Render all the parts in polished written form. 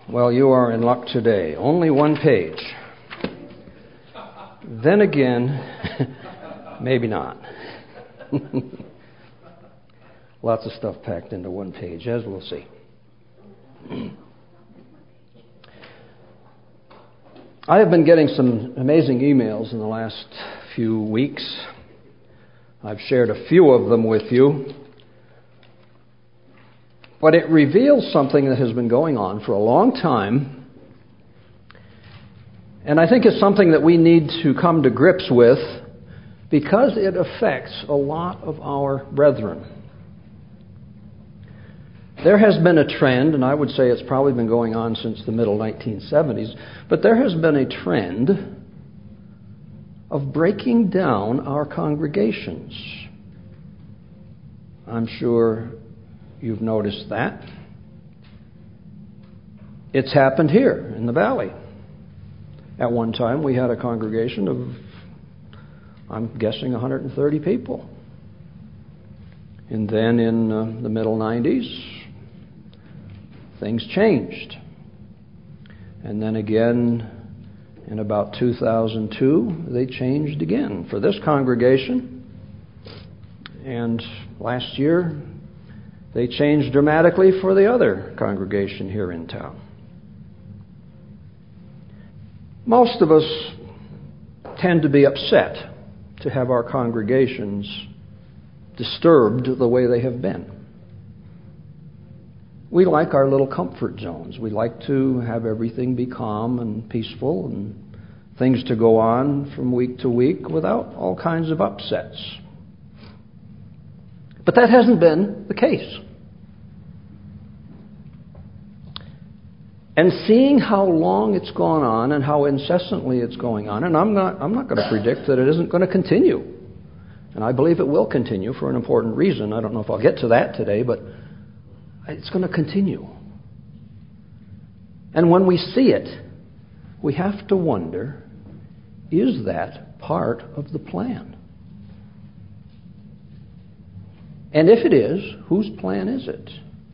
Well, you are in luck today. Only one page. Then again, maybe not. Lots of stuff packed into one page, as we'll see. I have been getting some amazing emails in the last few weeks. I've shared a few of them with you. But it reveals something that has been going on for a long time. And I think it's something that we need to come to grips with because it affects a lot of our brethren. There has been a trend, and I would say it's probably been going on since the middle 1970s, but there has been a trend of breaking down our congregations. I'm sure you've noticed that. It's happened here in the valley. At one time, we had a congregation of, I'm guessing, 130 people. And then in the middle 90s, things changed. And then again, in about 2002, they changed again for this congregation. And last year, they changed dramatically for the other congregation here in town. Most of us tend to be upset to have our congregations disturbed the way they have been. We like our little comfort zones. We like to have everything be calm and peaceful and things to go on from week to week without all kinds of upsets. But that hasn't been the case. And seeing how long it's gone on and how incessantly it's going on, and I'm not going to predict that it isn't going to continue. And I believe it will continue for an important reason. I don't know if I'll get to that today, but it's going to continue. And when we see it, we have to wonder, is that part of the plan? And if it is, whose plan is it?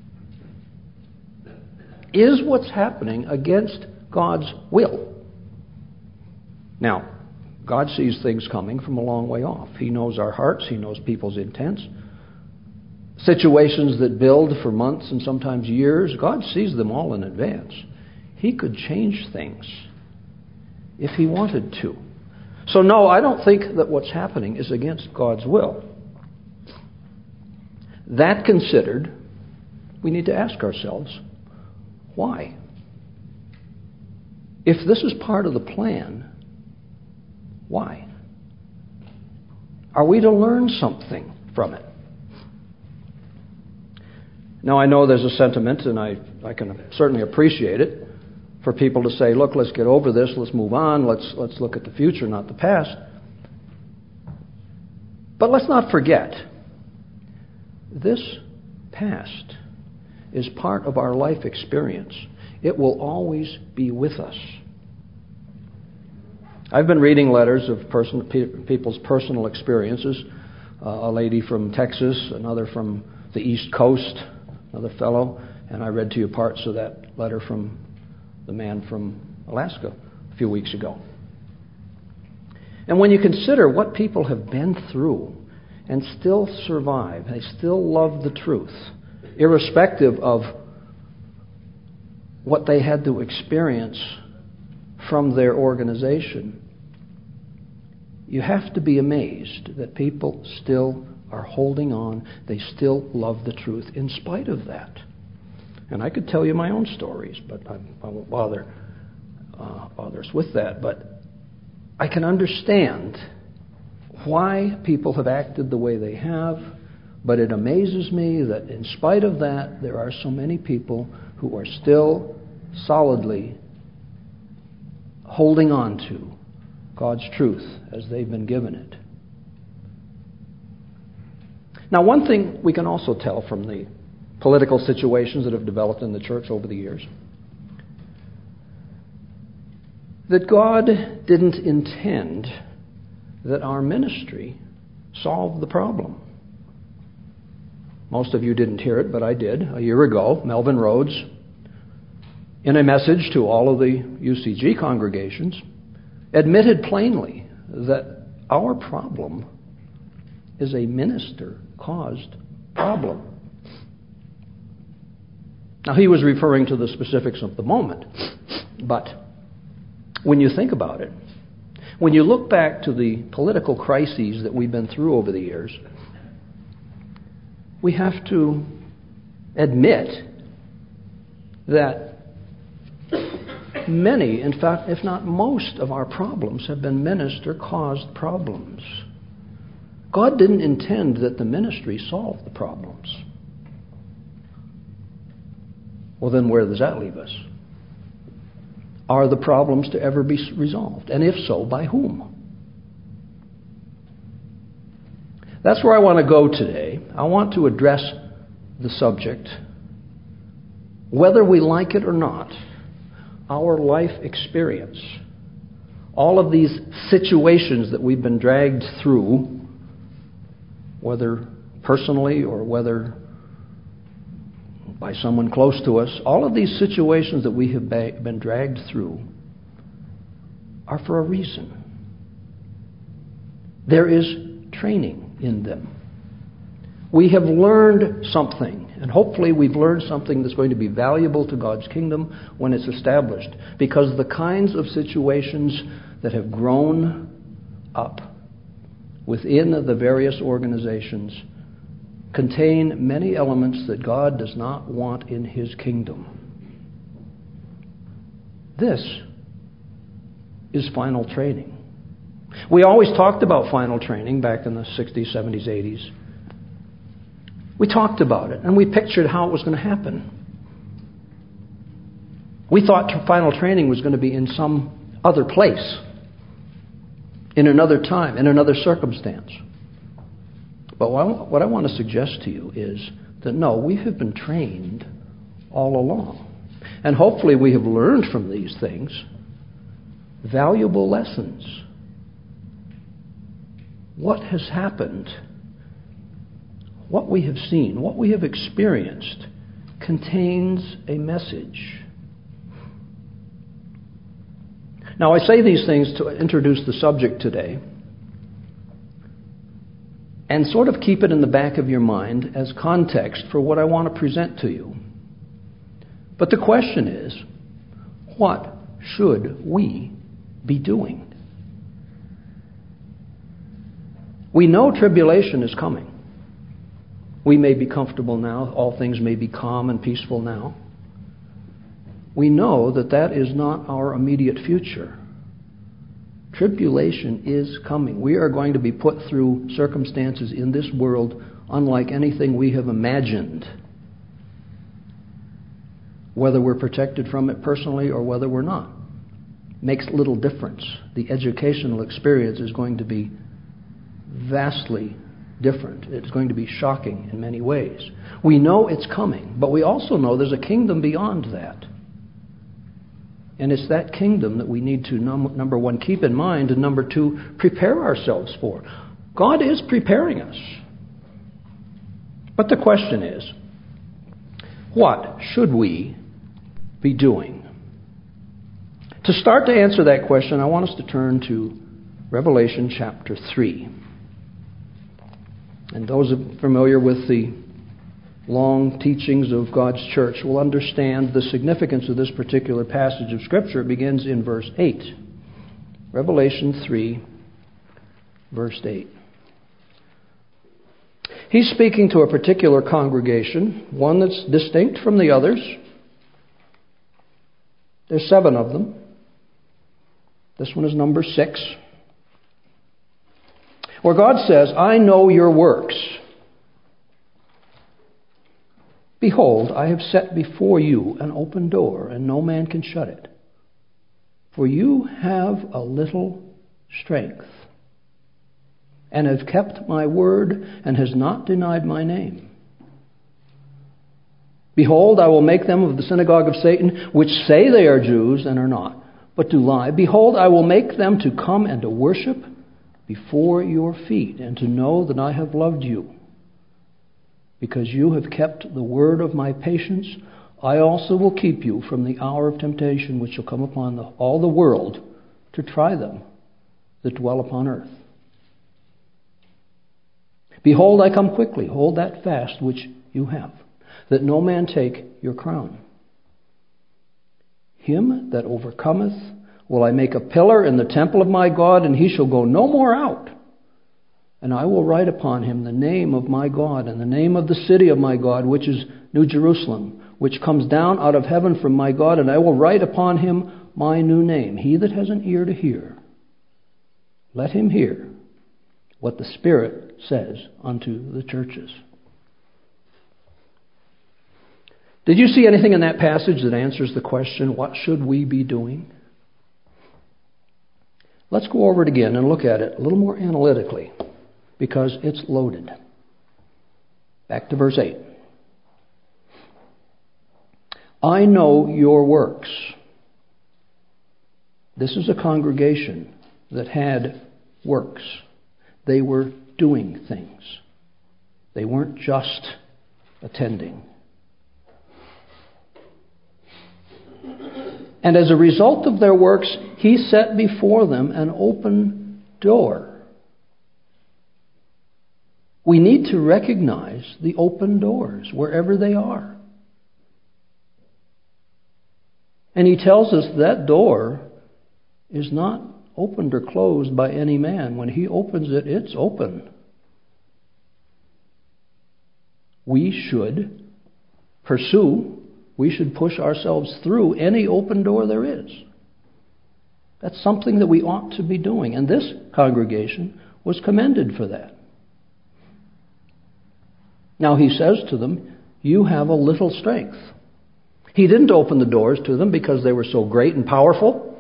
Is what's happening against God's will? Now, God sees things coming from a long way off. He knows our hearts. He knows people's intents. Situations that build for months and sometimes years, God sees them all in advance. He could change things if He wanted to. So no, I don't think that what's happening is against God's will. That considered, we need to ask ourselves, why? If this is part of the plan, why? Are we to learn something from it? Now, I know there's a sentiment, and I can certainly appreciate it, for people to say, look, let's get over this, let's move on, let's look at the future, not the past. But let's not forget, this past is part of our life experience. It will always be with us. I've been reading letters of people's personal experiences. A lady from Texas, another from the East Coast, another fellow, and I read to you parts of that letter from the man from Alaska a few weeks ago. And when you consider what people have been through and still survive, they still love the truth, irrespective of what they had to experience from their organization, you have to be amazed that people still are holding on. They still love the truth in spite of that. And I could tell you my own stories, but I won't bother others with that. But I can understand why people have acted the way they have, but it amazes me that in spite of that, there are so many people who are still solidly holding on to God's truth as they've been given it. Now, one thing we can also tell from the political situations that have developed in the church over the years, that God didn't intend that our ministry solve the problem. Most of you didn't hear it, but I did. A year ago, Melvin Rhodes in a message to all of the UCG congregations, admitted plainly that our problem is a minister-caused problem. Now, he was referring to the specifics of the moment, but when you think about it, when you look back to the political crises that we've been through over the years, we have to admit that many, in fact, if not most of our problems have been minister-caused problems. God didn't intend that the ministry solve the problems. Well, then where does that leave us? Are the problems to ever be resolved? And if so, by whom? That's where I want to go today. I want to address the subject, whether we like it or not, our life experience, all of these situations that we've been dragged through, whether personally or whether by someone close to us, all of these situations that we have been dragged through are for a reason. There is training in them. We have learned something, and hopefully we've learned something that's going to be valuable to God's kingdom when it's established, because the kinds of situations that have grown up within the various organizations contain many elements that God does not want in His kingdom. This is final training. We always talked about final training back in the 60s, 70s, 80s. We talked about it, and we pictured how it was going to happen. We thought final training was going to be in some other place, in another time, in another circumstance. But what I want to suggest to you is that no, we have been trained all along. And hopefully we have learned from these things valuable lessons. What has happened, what we have seen, what we have experienced contains a message. Now, I say these things to introduce the subject today and sort of keep it in the back of your mind as context for what I want to present to you. But the question is, what should we be doing? We know tribulation is coming. We may be comfortable now. All things may be calm and peaceful now. We know that that is not our immediate future. Tribulation is coming. We are going to be put through circumstances in this world unlike anything we have imagined. Whether we're protected from it personally or whether we're not makes little difference. The educational experience is going to be vastly different. It's going to be shocking in many ways. We know it's coming, but we also know there's a kingdom beyond that. And it's that kingdom that we need to, number one, keep in mind, and number two, prepare ourselves for. God is preparing us. But the question is, what should we be doing? To start to answer that question, I want us to turn to Revelation chapter 3. And those familiar with the long teachings of God's church will understand the significance of this particular passage of Scripture. It begins in verse 8. Revelation 3, verse 8. He's speaking to a particular congregation, one that's distinct from the others. There's 7 of them. This one is number 6. Where God says, I know your works. Behold, I have set before you an open door, and no man can shut it. For you have a little strength, and have kept my word, and has not denied my name. Behold, I will make them of the synagogue of Satan, which say they are Jews, and are not, but do lie. Behold, I will make them to come and to worship before your feet, and to know that I have loved you. Because you have kept the word of my patience, I also will keep you from the hour of temptation which shall come upon all the world to try them that dwell upon earth. Behold, I come quickly. Hold that fast which you have, that no man take your crown. Him that overcometh will I make a pillar in the temple of my God, and he shall go no more out. And I will write upon him the name of my God, and the name of the city of my God, which is New Jerusalem, which comes down out of heaven from my God, and I will write upon him my new name. He that has an ear to hear, let him hear what the Spirit says unto the churches. Did you see anything in that passage that answers the question, what should we be doing? Let's go over it again and look at it a little more analytically, because it's loaded. Back to verse 8. I know your works. This is a congregation that had works. They were doing things. They weren't just attending. And as a result of their works, he set before them an open door. We need to recognize the open doors wherever they are. And he tells us that door is not opened or closed by any man. When he opens it, it's open. We should pursue, we should push ourselves through any open door there is. That's something that we ought to be doing. And this congregation was commended for that. Now he says to them, you have a little strength. He didn't open the doors to them because they were so great and powerful.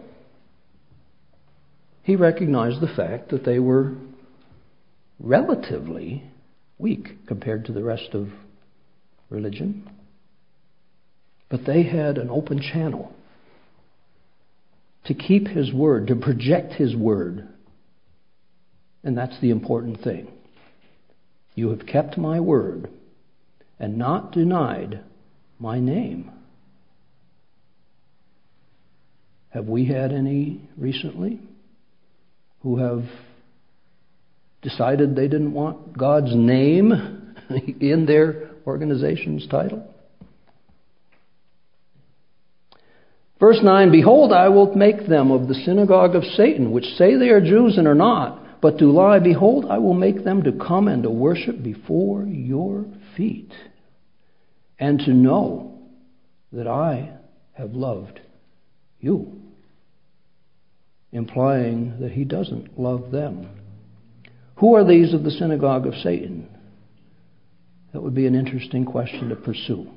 He recognized the fact that they were relatively weak compared to the rest of religion. But they had an open channel to keep his word, to project his word. And that's the important thing. You have kept my word and not denied my name. Have we had any recently who have decided they didn't want God's name in their organization's title? Verse 9, behold, I will make them of the synagogue of Satan, which say they are Jews and are not, but do lie. Behold, I will make them to come and to worship before your feet, and to know that I have loved you. Implying that he doesn't love them. Who are these of the synagogue of Satan? That would be an interesting question to pursue.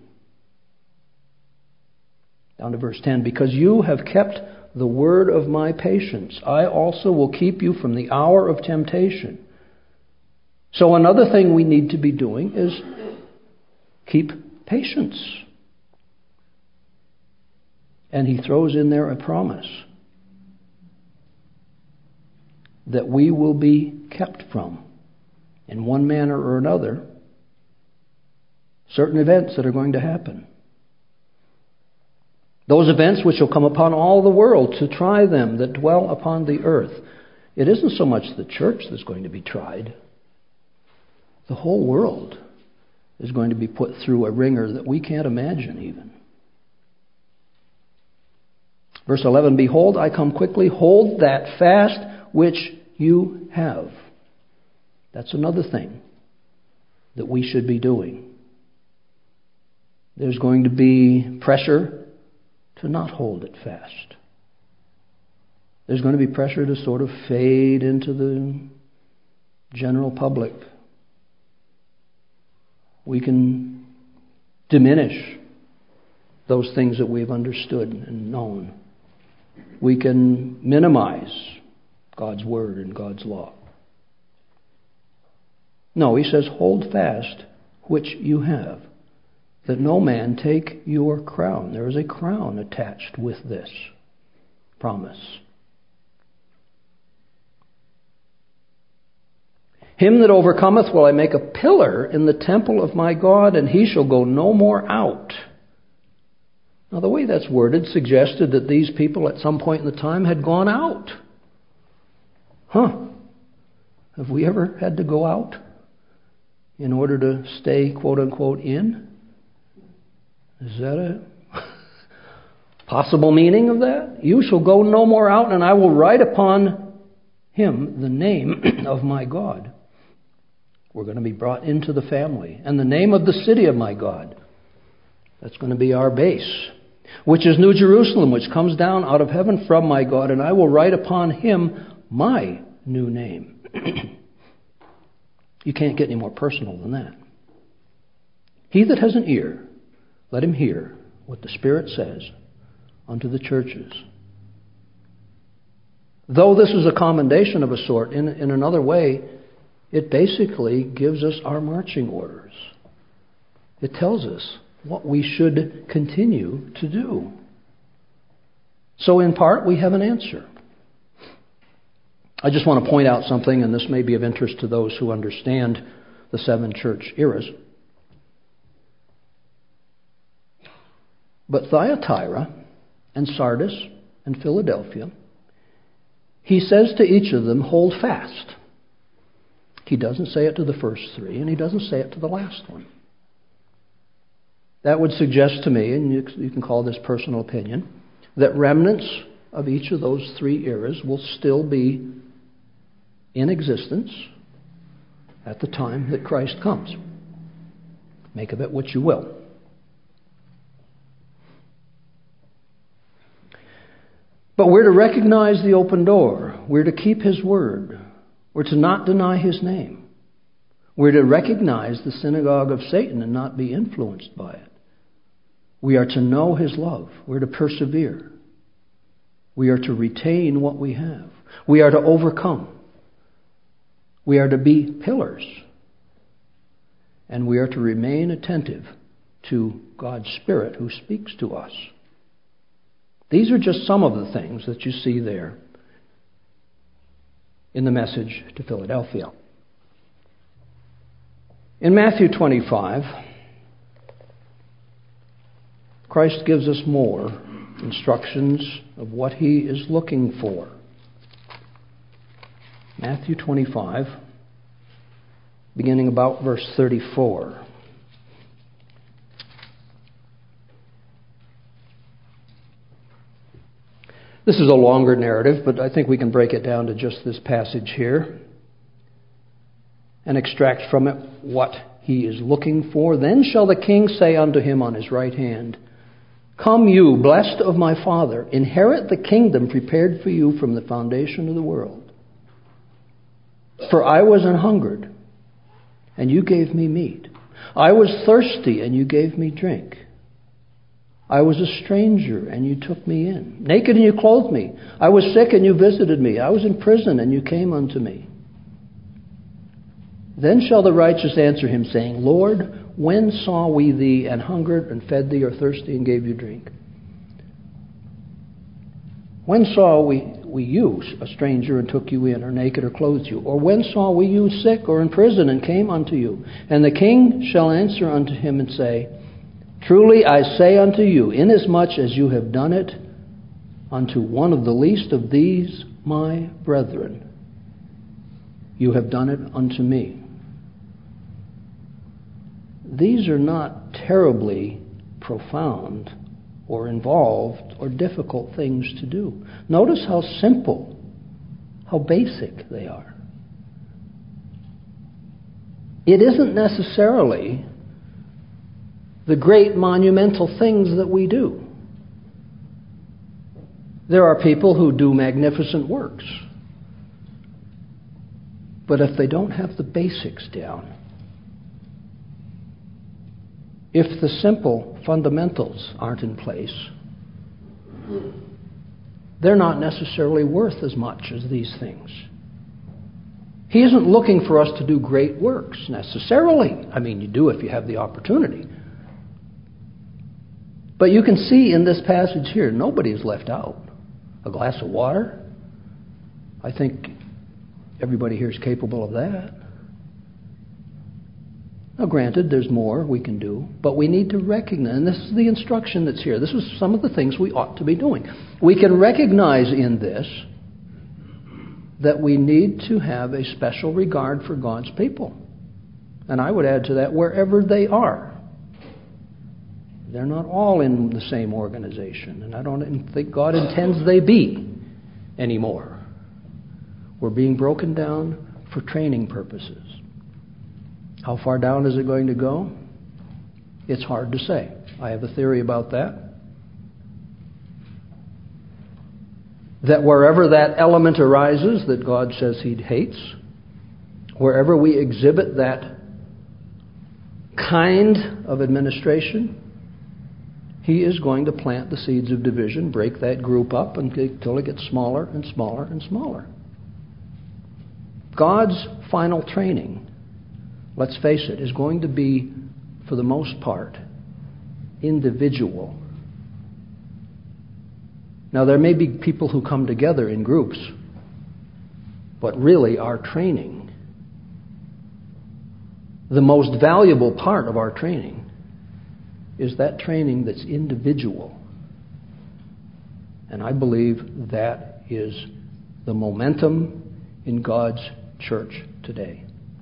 Down to verse 10. Because you have kept the word of my patience, I also will keep you from the hour of temptation. So another thing we need to be doing is keep patience. And he throws in there a promise that we will be kept from, in one manner or another, certain events that are going to happen. Those events which will come upon all the world to try them that dwell upon the earth. It isn't so much the church that's going to be tried. The whole world is going to be put through a ringer that we can't imagine even. Verse 11, behold, I come quickly, hold that fast which you have. That's another thing that we should be doing. There's going to be pressure to not hold it fast. There's going to be pressure to sort of fade into the general public. We can diminish those things that we've understood and known. We can minimize God's word and God's law. No, he says, hold fast which you have, that no man take your crown. There is a crown attached with this promise. Him that overcometh will I make a pillar in the temple of my God, and he shall go no more out. Now, the way that's worded suggested that these people at some point in the time had gone out. Have we ever had to go out in order to stay, quote unquote, in? Is that a possible meaning of that? You shall go no more out, and I will write upon him the name of my God. We're going to be brought into the family. And the name of the city of my God. That's going to be our base. Which is New Jerusalem, which comes down out of heaven from my God, and I will write upon him my new name. You can't get any more personal than that. He that has an ear, let him hear what the Spirit says unto the churches. Though this is a commendation of a sort, in another way, it basically gives us our marching orders. It tells us what we should continue to do. So in part, we have an answer. I just want to point out something, and this may be of interest to those who understand the 7 church eras. But Thyatira and Sardis and Philadelphia, he says to each of them, hold fast. He doesn't say it to the first 3, and he doesn't say it to the last one. That would suggest to me, and you can call this personal opinion, that remnants of each of those 3 eras will still be in existence at the time that Christ comes. Make of it what you will. But we're to recognize the open door. We're to keep his word. We're to not deny his name. We're to recognize the synagogue of Satan and not be influenced by it. We are to know his love. We're to persevere. We are to retain what we have. We are to overcome. We are to be pillars. And we are to remain attentive to God's Spirit who speaks to us. These are just some of the things that you see there in the message to Philadelphia. In Matthew 25, Christ gives us more instructions of what he is looking for. Matthew 25, beginning about verse 34. This is a longer narrative, but I think we can break it down to just this passage here and extract from it what he is looking for. Then shall the king say unto him on his right hand, come you, blessed of my Father, inherit the kingdom prepared for you from the foundation of the world. For I was an hungered, and you gave me meat. I was thirsty, and you gave me drink. I was a stranger, and you took me in. Naked, and you clothed me. I was sick, and you visited me. I was in prison, and you came unto me. Then shall the righteous answer him, saying, Lord, when saw we thee and hungered and fed thee, or thirsty and gave you drink? When saw we you, a stranger, and took you in, or naked, or clothed you? Or when saw we you sick or in prison and came unto you? And the king shall answer unto him and say, truly I say unto you, inasmuch as you have done it unto one of the least of these my brethren, you have done it unto me. These are not terribly profound or involved or difficult things to do. Notice how simple, how basic they are. It isn't necessarily the great monumental things that we do. There are people who do magnificent works. But if they don't have the basics down, if the simple fundamentals aren't in place, they're not necessarily worth as much as these things. He isn't looking for us to do great works necessarily. I mean, you do if you have the opportunity. But you can see in this passage here, nobody is left out. A glass of water, I think everybody here is capable of that. Now, granted, there's more we can do, but we need to recognize, and this is the instruction that's here. This is some of the things we ought to be doing. We can recognize in this that we need to have a special regard for God's people. And I would add to that, wherever they are. They're not all in the same organization, and I don't think God intends they be anymore. We're being broken down for training purposes. How far down is it going to go? It's hard to say. I have a theory about that. That wherever that element arises that God says He hates, wherever we exhibit that kind of administration, He is going to plant the seeds of division, break that group up until it gets smaller and smaller and smaller. God's final training, let's face it, is going to be, for the most part, individual. Now, there may be people who come together in groups, but really our training, the most valuable part of our training, is that training that's individual. And I believe that is the momentum in God's church today.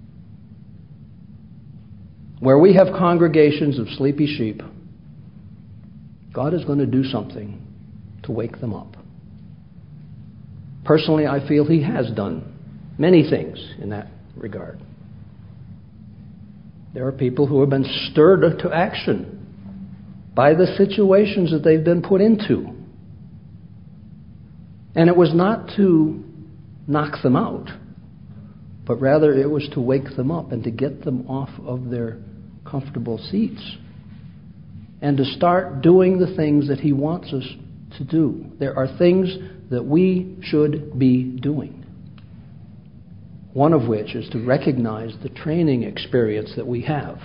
Where we have congregations of sleepy sheep, God is going to do something to wake them up. Personally, I feel He has done many things in that regard. There are people who have been stirred to action by the situations that they've been put into. And it was not to knock them out, but rather it was to wake them up and to get them off of their comfortable seats and to start doing the things that He wants us to do. There are things that we should be doing. One of which is to recognize the training experience that we have.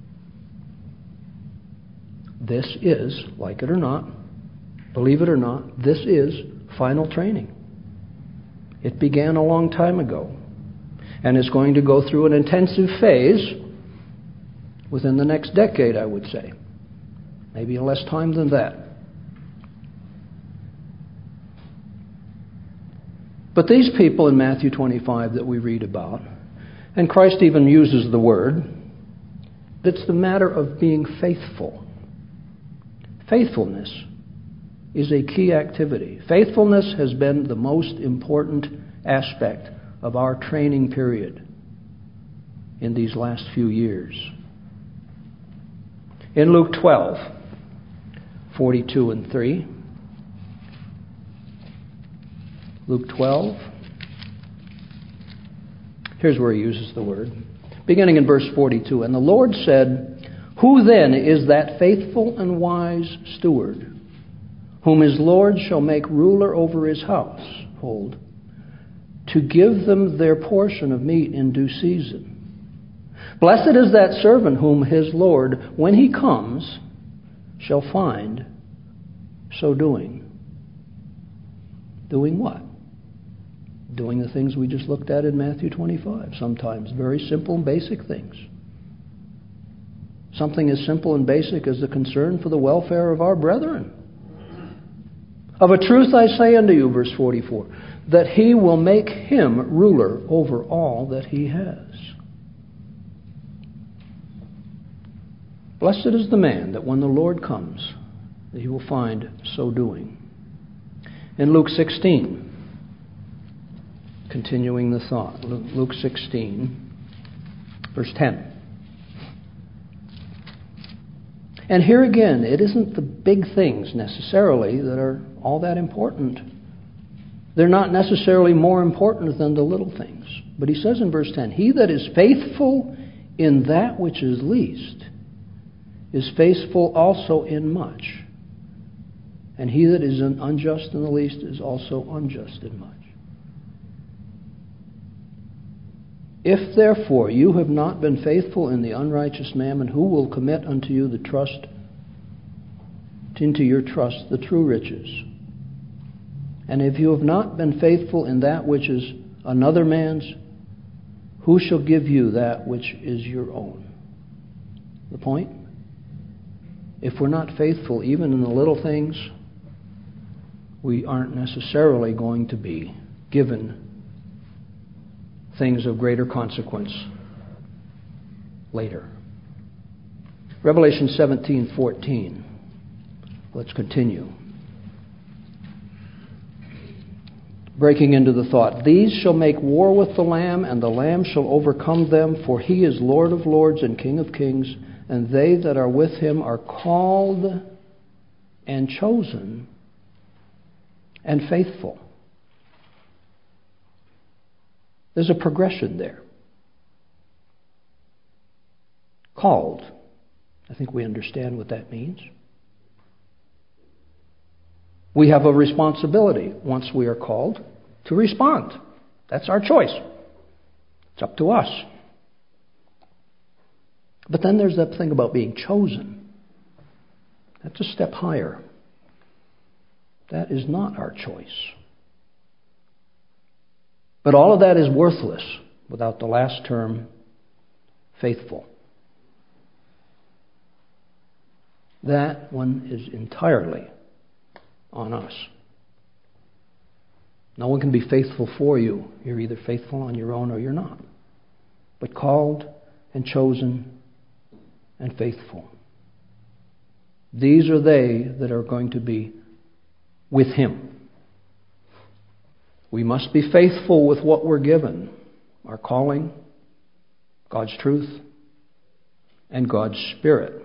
This is, like it or not, believe it or not, this is final training. It began a long time ago and is going to go through an intensive phase within the next decade, I would say. Maybe less time than that. But these people in Matthew 25 that we read about, and Christ even uses the word, it's the matter of being faithful. Faithfulness is a key activity. Faithfulness has been the most important aspect of our training period in these last few years. In Luke 12, 42 and 3, Luke 12, here's where he uses the word. Beginning in verse 42, and the Lord said, "Who then is that faithful and wise steward, whom his Lord shall make ruler over his household, to give them their portion of meat in due season? Blessed is that servant whom his Lord, when he comes, shall find so doing." Doing what? Doing the things we just looked at in Matthew 25. Sometimes very simple and basic things. Something as simple and basic as the concern for the welfare of our brethren. Of a truth I say unto you, verse 44, that he will make him ruler over all that he has. Blessed is the man that when the Lord comes, that he will find so doing. In Luke 16, continuing the thought, Luke 16, verse 10. And here again, it isn't the big things necessarily that are all that important. They're not necessarily more important than the little things. But he says in verse 10, "He that is faithful in that which is least is faithful also in much. And he that is unjust in the least is also unjust in much. If therefore you have not been faithful in the unrighteous mammon, who will commit unto you into your trust the true riches? And if you have not been faithful in that which is another man's, who shall give you that which is your own?" the point? If we're not faithful even in the little things, we aren't necessarily going to be given things of greater consequence later. Revelation 17:14. Let's continue. Breaking into the thought, these shall make war with the Lamb, and the Lamb shall overcome them, for he is Lord of lords and King of kings, and they that are with him are called and chosen and faithful. There's a progression there. Called. I think we understand what that means. We have a responsibility, once we are called, to respond. That's our choice. It's up to us. But then there's that thing about being chosen. That's a step higher. That is not our choice. But all of that is worthless without the last term, faithful. That one is entirely on us. No one can be faithful for you. You're either faithful on your own or you're not. But called and chosen and faithful. These are they that are going to be with Him. We must be faithful with what we're given. Our calling, God's truth, and God's Spirit.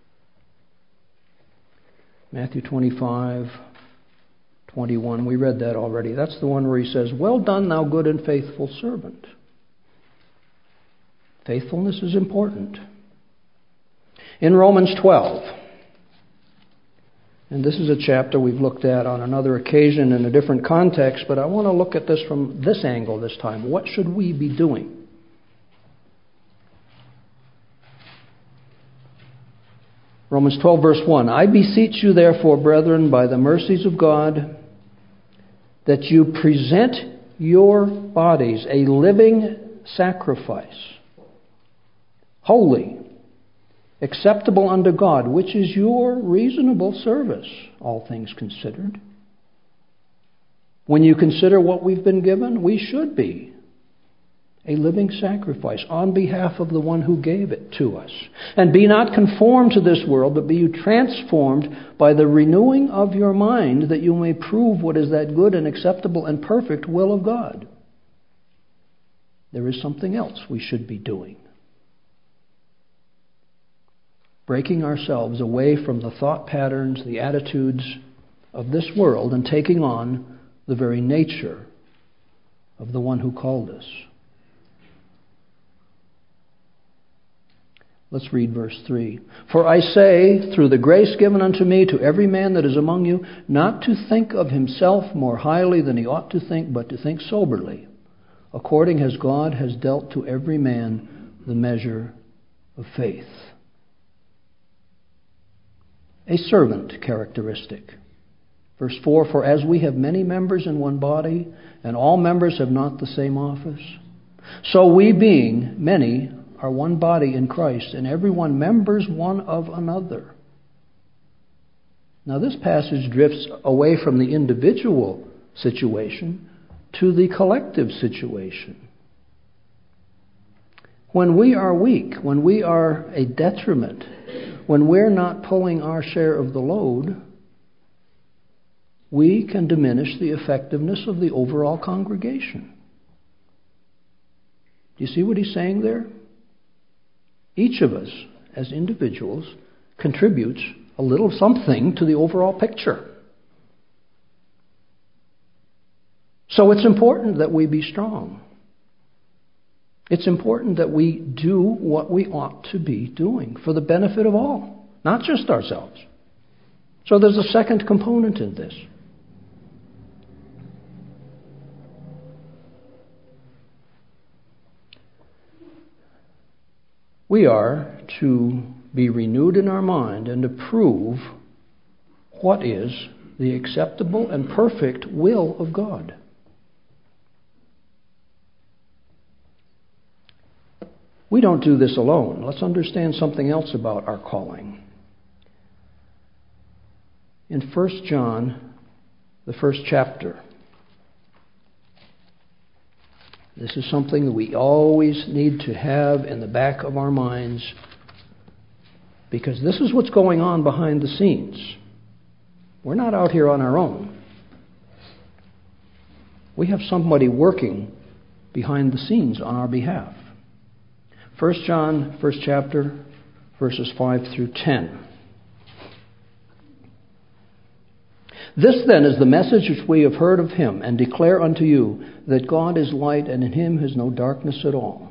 Matthew 25:21. We read that already. That's the one where He says, well done, thou good and faithful servant. Faithfulness is important. In Romans 12, and this is a chapter we've looked at on another occasion in a different context, but I want to look at this from this angle this time. What should we be doing? Romans 12, verse 1. I beseech you, therefore, brethren, by the mercies of God, that you present your bodies a living sacrifice, holy, acceptable unto God, which is your reasonable service, all things considered. When you consider what we've been given, we should be a living sacrifice on behalf of the one who gave it to us. And be not conformed to this world, but be you transformed by the renewing of your mind, that you may prove what is that good and acceptable and perfect will of God. There is something else we should be doing. Breaking ourselves away from the thought patterns, the attitudes of this world, and taking on the very nature of the one who called us. Let's read verse 3. For I say, through the grace given unto me, to every man that is among you, not to think of himself more highly than he ought to think, but to think soberly, according as God has dealt to every man the measure of faith. A servant characteristic. Verse 4, for as we have many members in one body, and all members have not the same office, so we being many are one body in Christ, and every one members one of another. Now this passage drifts away from the individual situation to the collective situation. When we are weak, when we are a detriment, when we're not pulling our share of the load, we can diminish the effectiveness of the overall congregation. Do you see what he's saying there? Each of us, as individuals, contributes a little something to the overall picture. So it's important that we be strong. It's important that we do what we ought to be doing for the benefit of all, not just ourselves. So there's a second component in this. We are to be renewed in our mind and to prove what is the acceptable and perfect will of God. We don't do this alone. Let's understand something else about our calling. In 1 John, the first chapter, this is something that we always need to have in the back of our minds, because this is what's going on behind the scenes. We're not out here on our own. We have somebody working behind the scenes on our behalf. 1 John, first chapter, verses 5 through 10. This then is the message which we have heard of him, and declare unto you, that God is light, and in him is no darkness at all.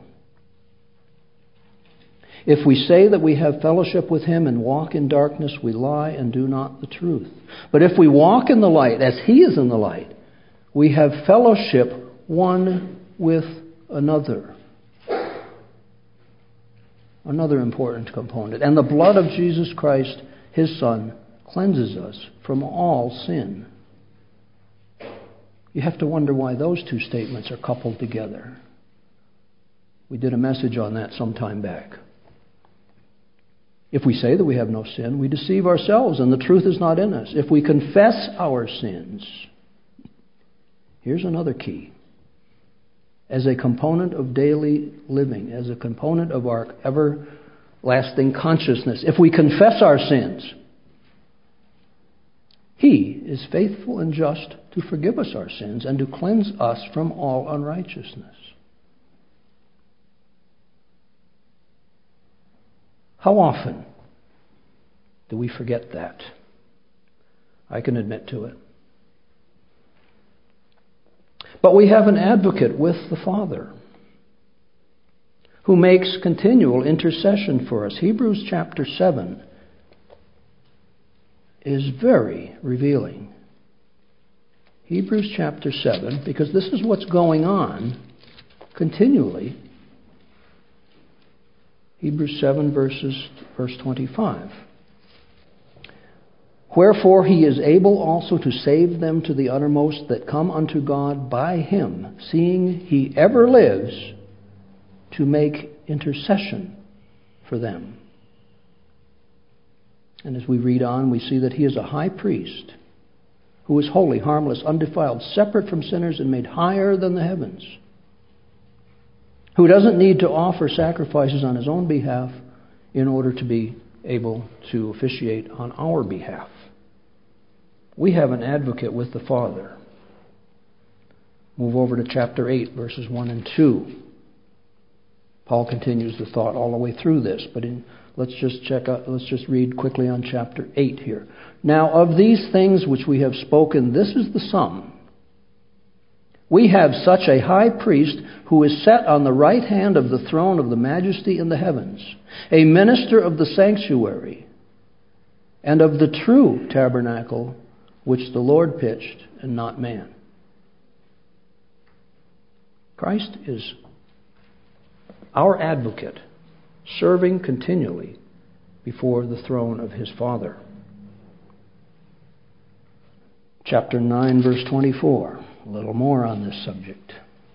If we say that we have fellowship with him and walk in darkness, we lie and do not the truth. But if we walk in the light, as he is in the light, we have fellowship one with another. Another important component. And the blood of Jesus Christ, his Son, cleanses us from all sin. You have to wonder why those two statements are coupled together. We did a message on that some time back. If we say that we have no sin, we deceive ourselves and the truth is not in us. If we confess our sins, here's another key. As a component of daily living, as a component of our everlasting consciousness, if we confess our sins, he is faithful and just to forgive us our sins and to cleanse us from all unrighteousness. How often do we forget that? I can admit to it. But we have an advocate with the Father who makes continual intercession for us. Hebrews chapter 7 is very revealing. Hebrews chapter 7, because this is what's going on continually. Hebrews 7 verse 25. Wherefore he is able also to save them to the uttermost that come unto God by him, seeing he ever lives to make intercession for them. And as we read on, we see that he is a high priest who is holy, harmless, undefiled, separate from sinners, and made higher than the heavens, who doesn't need to offer sacrifices on his own behalf in order to be able to officiate on our behalf. We have an advocate with the Father. Move over to chapter 8, verses 1 and 2. Paul continues the thought all the way through this, but let's just read quickly on chapter 8 here. Now of these things which we have spoken, this is the sum. We have such a high priest who is set on the right hand of the throne of the majesty in the heavens, a minister of the sanctuary and of the true tabernacle which the Lord pitched and not man. Christ is our advocate, serving continually before the throne of his Father. Chapter 9, verse 24. A little more on this subject.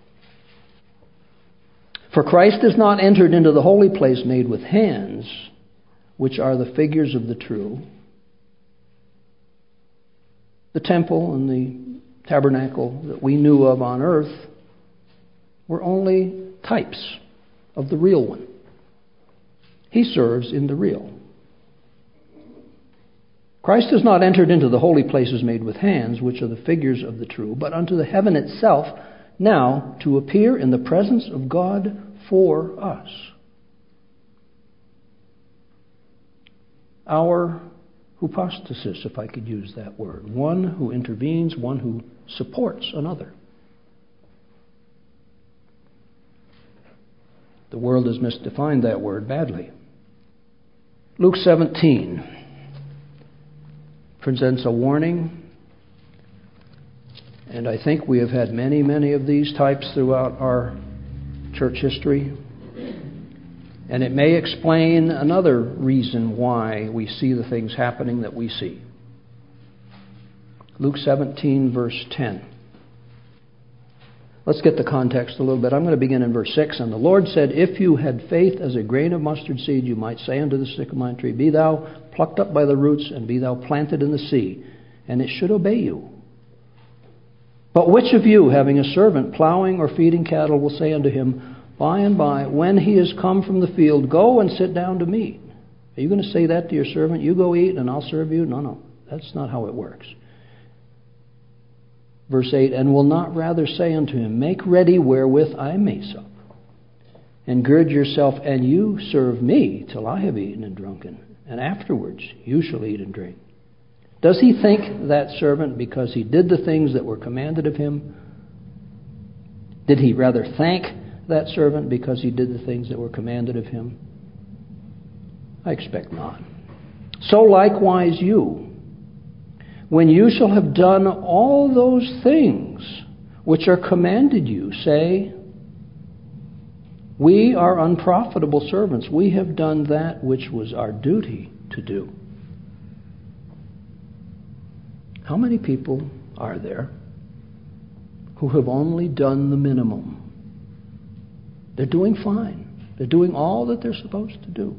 For Christ is not entered into the holy place made with hands, which are the figures of the true. The temple and the tabernacle that we knew of on earth were only types of the real one. He serves in the real. Christ has not entered into the holy places made with hands, which are the figures of the true, but unto the heaven itself, now to appear in the presence of God for us. Our hypostasis, if I could use that word. One who intervenes, one who supports another. The world has misdefined that word badly. Luke 17 presents a warning, and I think we have had many, many of these types throughout our church history. And it may explain another reason why we see the things happening that we see. Luke 17, verse 10. Let's get the context a little bit. I'm going to begin in verse 6. And the Lord said, if you had faith as a grain of mustard seed, you might say unto the sycamore tree, be thou plucked up by the roots, and be thou planted in the sea, and it should obey you. But which of you, having a servant plowing or feeding cattle, will say unto him, by and by, when he is come from the field, go and sit down to meat? Are you going to say that to your servant? You go eat and I'll serve you? No, that's not how it works. Verse 8, and will not rather say unto him, make ready wherewith I may sup, and gird yourself, and you serve me till I have eaten and drunken, and afterwards you shall eat and drink. Does he think that servant because he did the things that were commanded of him? Did he rather thank that servant because he did the things that were commanded of him? I expect not. So likewise you, when you shall have done all those things which are commanded you, say, we are unprofitable servants. We have done that which was our duty to do. How many people are there who have only done the minimum? They're doing fine. They're doing all that they're supposed to do.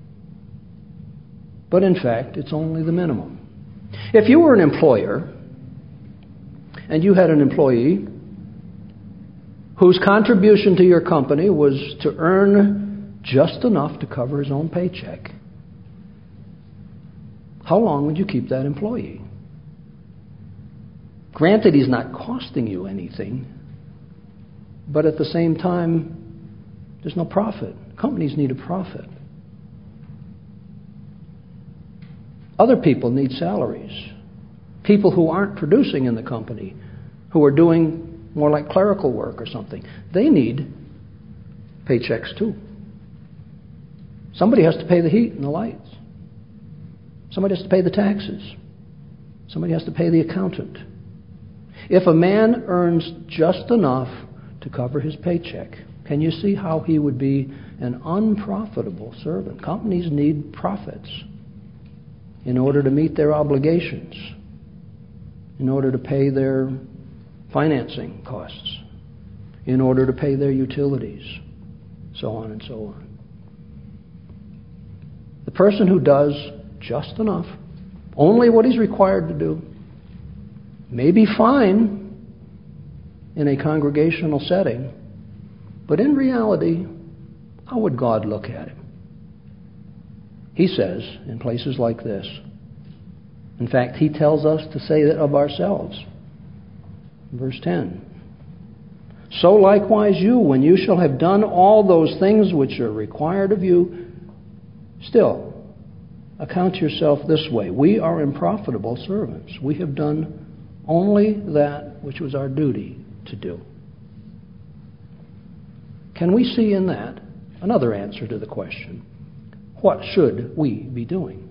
But in fact, it's only the minimum. If you were an employer and you had an employee whose contribution to your company was to earn just enough to cover his own paycheck, how long would you keep that employee? Granted, he's not costing you anything, but at the same time, there's no profit. Companies need a profit. Other people need salaries. People who aren't producing in the company, who are doing more like clerical work or something, they need paychecks too. Somebody has to pay the heat and the lights. Somebody has to pay the taxes. Somebody has to pay the accountant. If a man earns just enough to cover his paycheck, can you see how he would be an unprofitable servant? Companies need profits in order to meet their obligations, in order to pay their financing costs, in order to pay their utilities, so on and so on. The person who does just enough, only what he's required to do, may be fine in a congregational setting, but in reality, how would God look at him? He says in places like this, in fact, he tells us to say that of ourselves. Verse 10, so likewise you, when you shall have done all those things which are required of you, still account yourself this way. We are unprofitable servants. We have done only that which was our duty to do. Can we see in that another answer to the question, what should we be doing?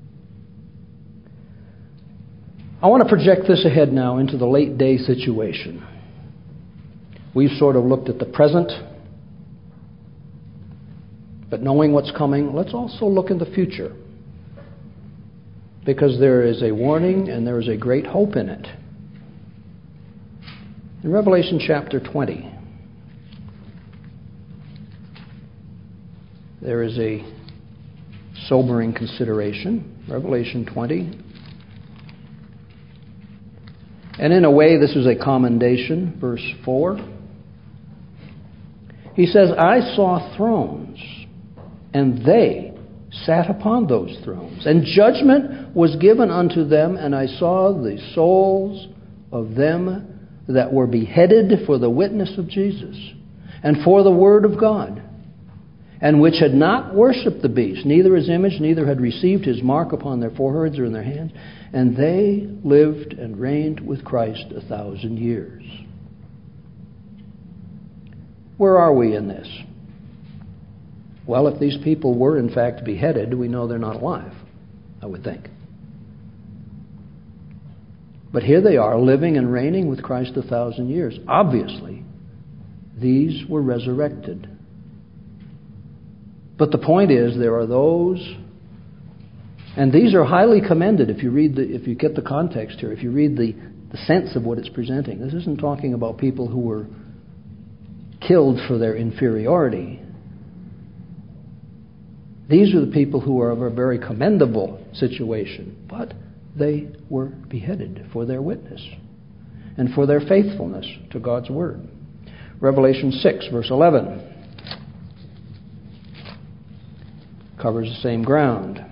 I want to project this ahead now into the late day situation. We've sort of looked at the present, but knowing what's coming, let's also look in the future, because there is a warning and there is a great hope in it. In Revelation chapter 20, there is a sobering consideration. Revelation 20. And in a way, this is a commendation. Verse 4. He says, I saw thrones, and they sat upon those thrones. And judgment was given unto them, and I saw the souls of them that were beheaded for the witness of Jesus, and for the word of God, and which had not worshipped the beast, neither his image, neither had received his mark upon their foreheads or in their hands. And they lived and reigned with Christ 1,000 years. Where are we in this? Well, if these people were in fact beheaded, we know they're not alive, I would think. But here they are, living and reigning with Christ 1,000 years. Obviously, these were resurrected. But the point is, there are those, and these are highly commended if you get the context here, if you read the sense of what it's presenting. This isn't talking about people who were killed for their inferiority. These are the people who are of a very commendable situation, but they were beheaded for their witness and for their faithfulness to God's Word. Revelation 6, verse 11, covers the same ground.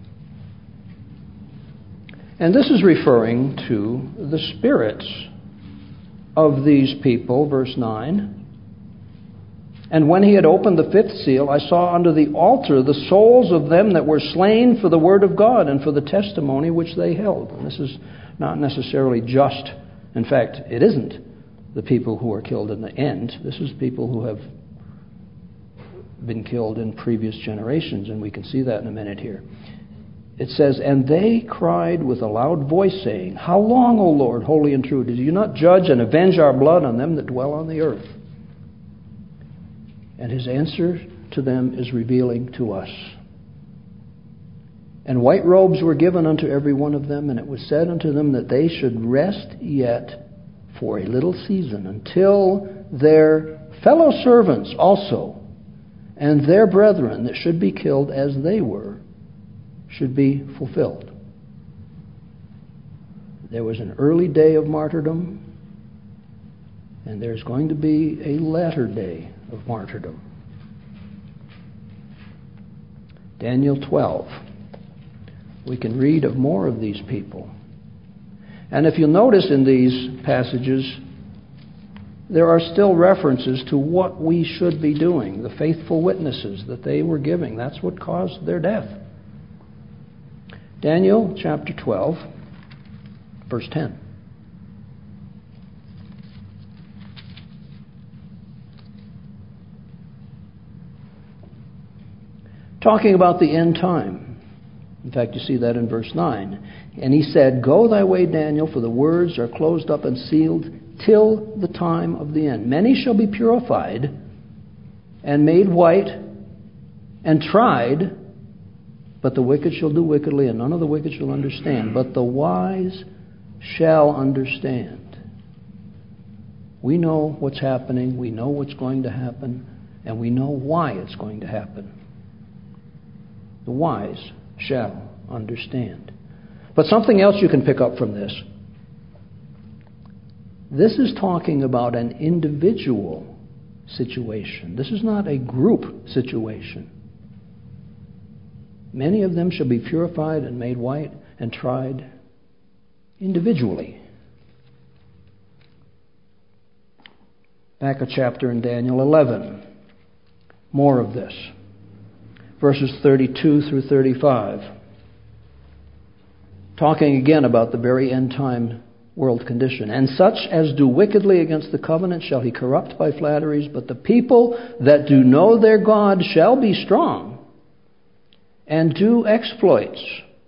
And this is referring to the spirits of these people, verse 9. And when he had opened the fifth seal, I saw under the altar the souls of them that were slain for the word of God and for the testimony which they held. And this is not necessarily just, in fact, it isn't the people who are killed in the end. This is people who have been killed in previous generations, and we can see that in a minute here. It says, and they cried with a loud voice, saying, How long, O Lord, holy and true, did you not judge and avenge our blood on them that dwell on the earth? And his answer to them is revealing to us. And white robes were given unto every one of them, and it was said unto them that they should rest yet for a little season, until their fellow servants also, and their brethren that should be killed as they were, should be fulfilled. There was an early day of martyrdom, and there's going to be a latter day of martyrdom. Daniel 12. We can read of more of these people. And if you'll notice in these passages, there are still references to what we should be doing, the faithful witnesses that they were giving. That's what caused their death. Daniel chapter 12, verse 10. Talking about the end time. In fact, you see that in verse 9. And he said, Go thy way, Daniel, for the words are closed up and sealed till the time of the end. Many shall be purified and made white and tried, but the wicked shall do wickedly, and none of the wicked shall understand. But the wise shall understand. We know what's happening, we know what's going to happen, and we know why it's going to happen. The wise shall understand. But something else you can pick up from this. This is talking about an individual situation. This is not a group situation. Many of them shall be purified and made white and tried individually. Back a chapter in Daniel 11. More of this. Verses 32 through 35. Talking again about the very end time world condition. And such as do wickedly against the covenant shall he corrupt by flatteries, but the people that do know their God shall be strong and do exploits.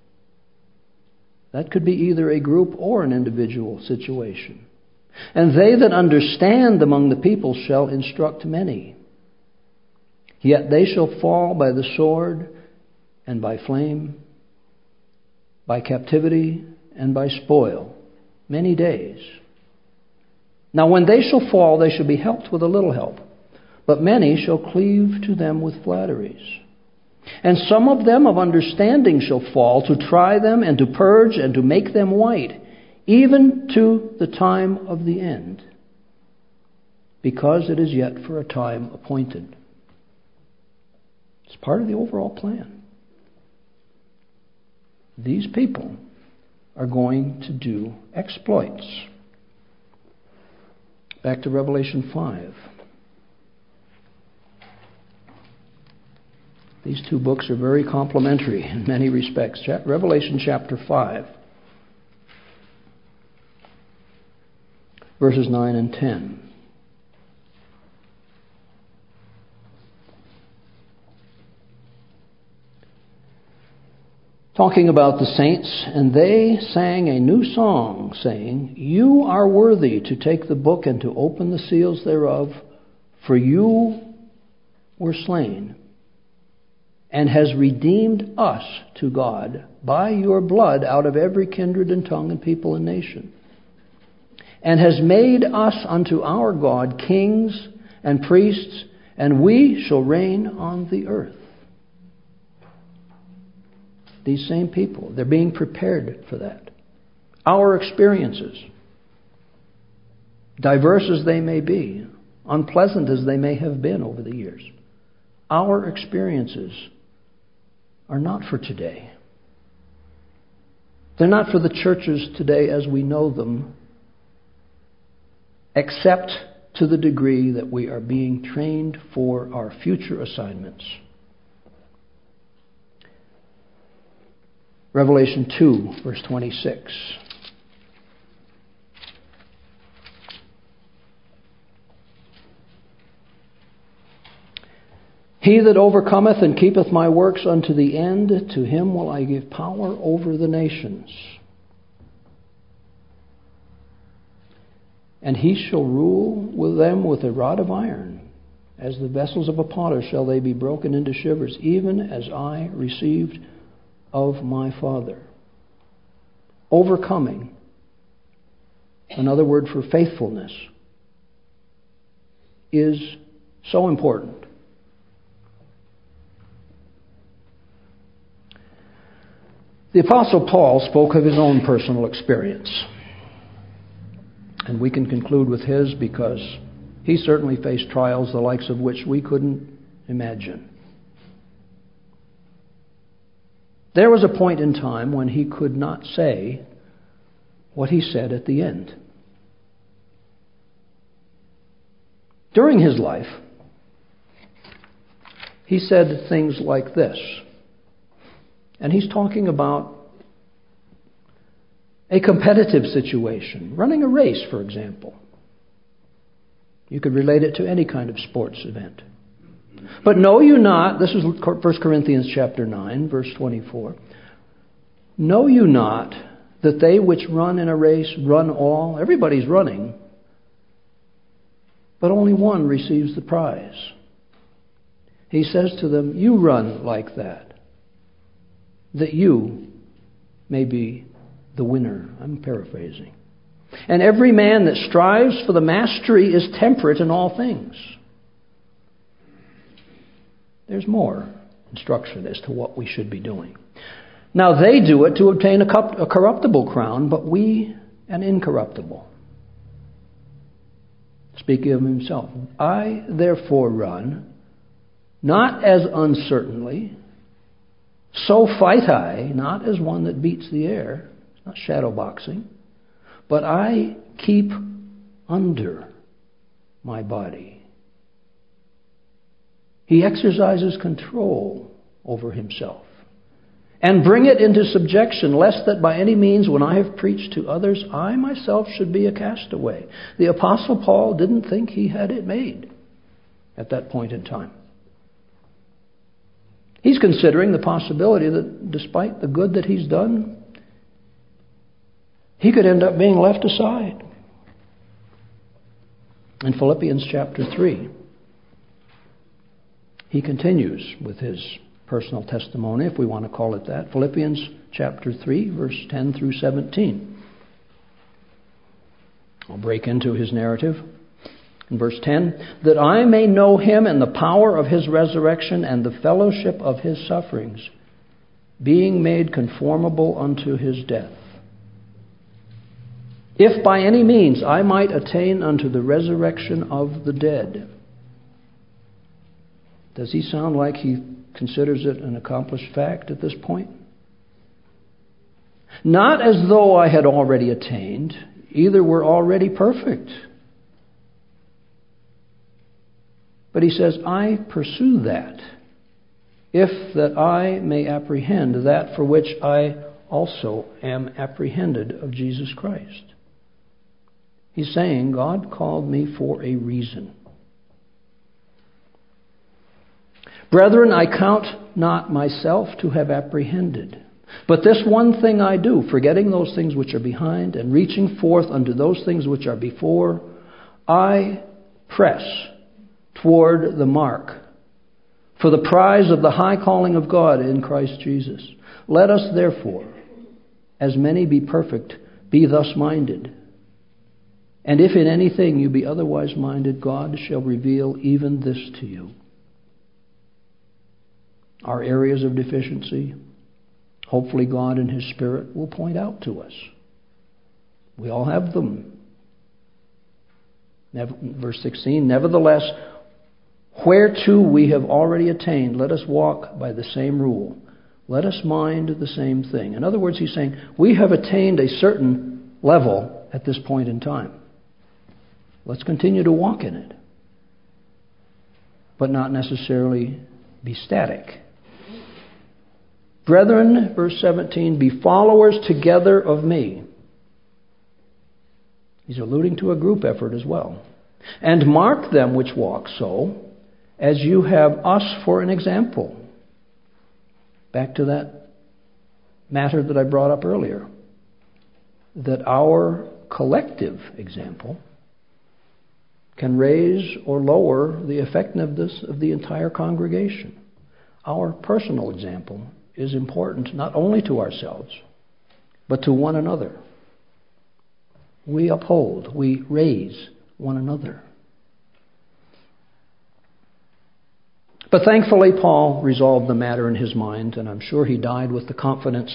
That could be either a group or an individual situation. And they that understand among the people shall instruct many. Yet they shall fall by the sword and by flame, by captivity and by spoil, many days. Now when they shall fall, they shall be helped with a little help, but many shall cleave to them with flatteries. And some of them of understanding shall fall, to try them and to purge and to make them white, even to the time of the end, because it is yet for a time appointed. It's part of the overall plan. These people are going to do exploits. Back to Revelation 5. These two books are very complementary in many respects. Revelation chapter 5, verses 9 and 10. Talking about the saints, and they sang a new song, saying, You are worthy to take the book and to open the seals thereof, for you were slain, and has redeemed us to God by your blood out of every kindred and tongue and people and nation, and has made us unto our God kings and priests, and we shall reign on the earth. These same people, they're being prepared for that. Our experiences, diverse as they may be, unpleasant as they may have been over the years, our experiences are not for today. They're not for the churches today as we know them, except to the degree that we are being trained for our future assignments. Revelation 2, verse 26. He that overcometh and keepeth my works unto the end, to him will I give power over the nations. And he shall rule with them with a rod of iron. As the vessels of a potter shall they be broken into shivers, even as I received of my Father. Overcoming, another word for faithfulness, is so important. The Apostle Paul spoke of his own personal experience. And we can conclude with his because he certainly faced trials the likes of which we couldn't imagine. There was a point in time when he could not say what he said at the end. During his life, he said things like this. And he's talking about a competitive situation, running a race, for example. You could relate it to any kind of sports event. But know you not, this is 1 Corinthians chapter 9, verse 24. Know you not that they which run in a race run all? Everybody's running, but only one receives the prize. He says to them, you run like that you may be the winner. I'm paraphrasing. And every man that strives for the mastery is temperate in all things. There's more instruction as to what we should be doing. Now they do it to obtain a corruptible crown, but we an incorruptible. Speaking of himself, I therefore run, not as uncertainly, so fight I, not as one that beats the air, it's not shadow boxing, but I keep under my body. He exercises control over himself and bring it into subjection, lest that by any means, when I have preached to others, I myself should be a castaway. The Apostle Paul didn't think he had it made at that point in time. He's considering the possibility that despite the good that he's done, he could end up being left aside. In Philippians chapter 3, he continues with his personal testimony, if we want to call it that. Philippians chapter 3, verse 10 through 17. I'll break into his narrative. In verse 10, that I may know him and the power of his resurrection and the fellowship of his sufferings, being made conformable unto his death. If by any means I might attain unto the resurrection of the dead. Does he sound like he considers it an accomplished fact at this point? Not as though I had already attained, either were already perfect. But he says, I pursue that, if that I may apprehend that for which I also am apprehended of Jesus Christ. He's saying, God called me for a reason. Brethren, I count not myself to have apprehended. But this one thing I do, forgetting those things which are behind and reaching forth unto those things which are before, I press toward the mark for the prize of the high calling of God in Christ Jesus. Let us therefore, as many be perfect, be thus minded. And if in anything you be otherwise minded, God shall reveal even this to you. Our areas of deficiency, hopefully God in His Spirit will point out to us. We all have them. Verse 16, nevertheless, whereto we have already attained, let us walk by the same rule. Let us mind the same thing. In other words, he's saying, we have attained a certain level at this point in time. Let's continue to walk in it, but not necessarily be static. Brethren, verse 17, be followers together of me. He's alluding to a group effort as well. And mark them which walk so, as you have us for an example. Back to that matter that I brought up earlier. That our collective example can raise or lower the effectiveness of the entire congregation. Our personal example is important not only to ourselves, but to one another. We uphold, we raise one another. But thankfully, Paul resolved the matter in his mind, and I'm sure he died with the confidence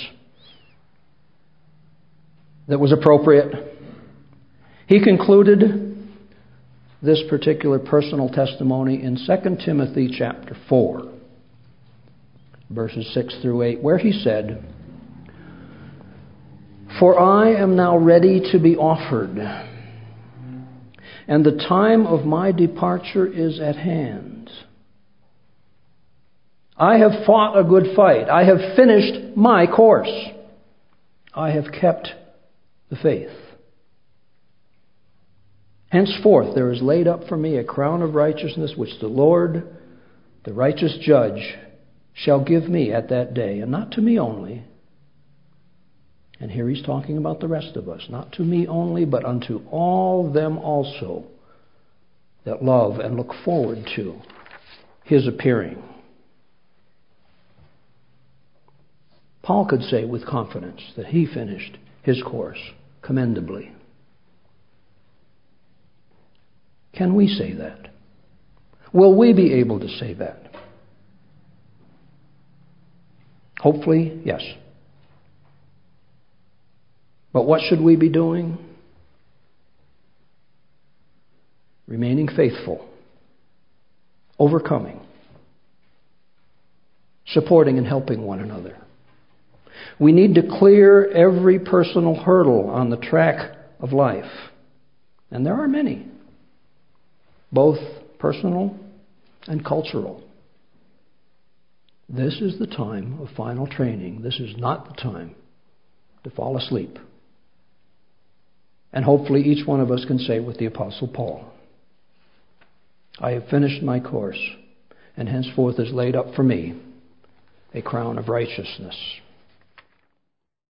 that was appropriate. He concluded this particular personal testimony in 2 Timothy chapter 4, verses 6 through 8, where he said, for I am now ready to be offered, and the time of my departure is at hand. I have fought a good fight. I have finished my course. I have kept the faith. Henceforth there is laid up for me a crown of righteousness, which the Lord, the righteous judge, shall give me at that day, and not to me only. And here he's talking about the rest of us. Not to me only, but unto all them also that love and look forward to His appearing. Paul could say with confidence that he finished his course commendably. Can we say that? Will we be able to say that? Hopefully, yes. But what should we be doing? Remaining faithful, overcoming, supporting and helping one another. We need to clear every personal hurdle on the track of life. And there are many, both personal and cultural. This is the time of final training. This is not the time to fall asleep. And hopefully each one of us can say with the Apostle Paul, I have finished my course, and henceforth is laid up for me a crown of righteousness.